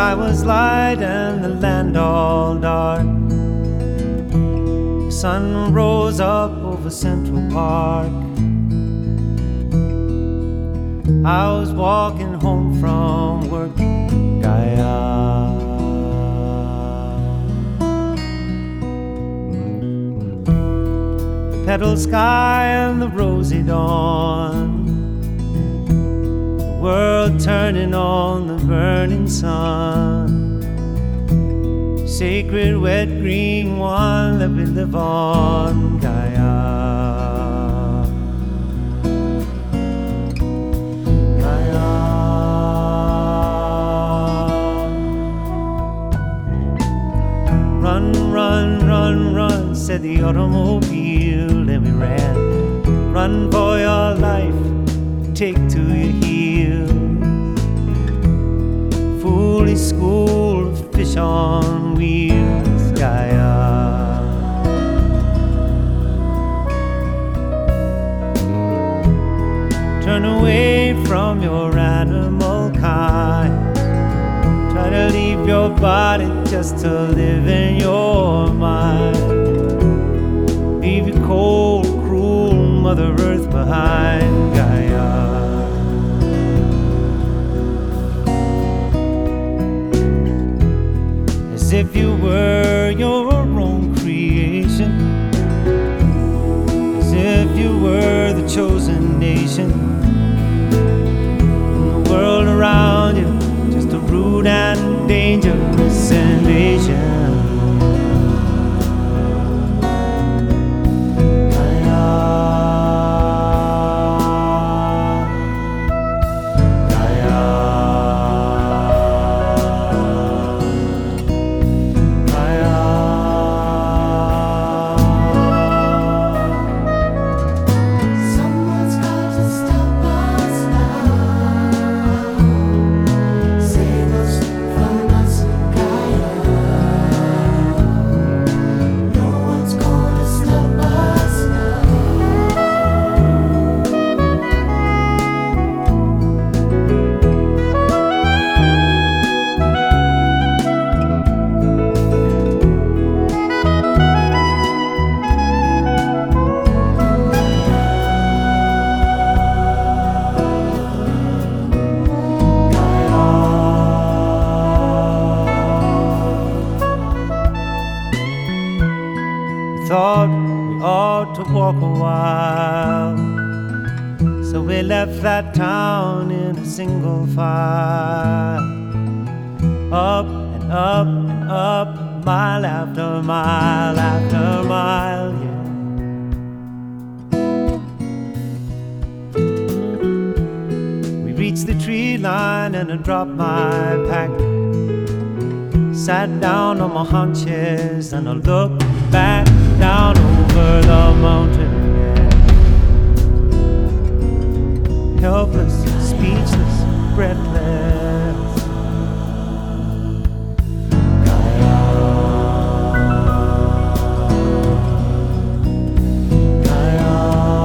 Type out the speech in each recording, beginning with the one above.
sky was light and the land all dark. The sun rose up over Central Park. I was walking home from work, Gaia. The petal sky and the rosy dawn, the world turning on the burning sun. Sacred wet green one that we live on, Gaia. Run, run, run, run, said the automobile, and we ran. Run for your life, take to your heels. Foolish school of fish on wheels, Gaia. Turn away from your animal kind. Try to leave your body just to live in your mind. Leave your cold, cruel Mother Earth behind, Gaia. As if you were your own creation, as if you were the chosen nation, and the world around you just a rude and dangerous invasion. Thought we ought to walk a while, so we left that town in a single file. Up and up and up, mile after mile after mile, yeah. We reached the tree line and I dropped my pack. Sat down on my haunches and I looked back down over the mountain, yeah. Helpless, speechless, breathless. Gaia, Gaia.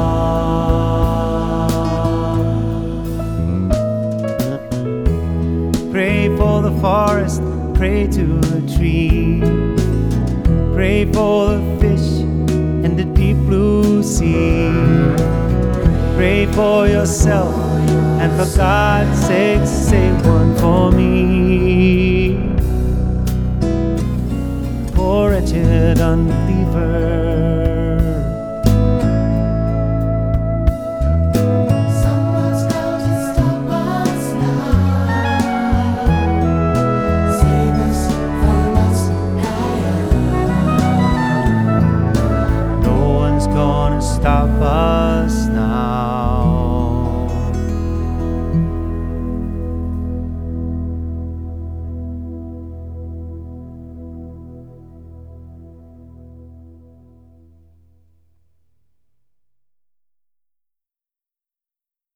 Pray for the forest, pray to the tree. Pray for the fish and the deep blue sea. Pray for yourself, and for God's sake, save one for me. Poor wretched unbeliever.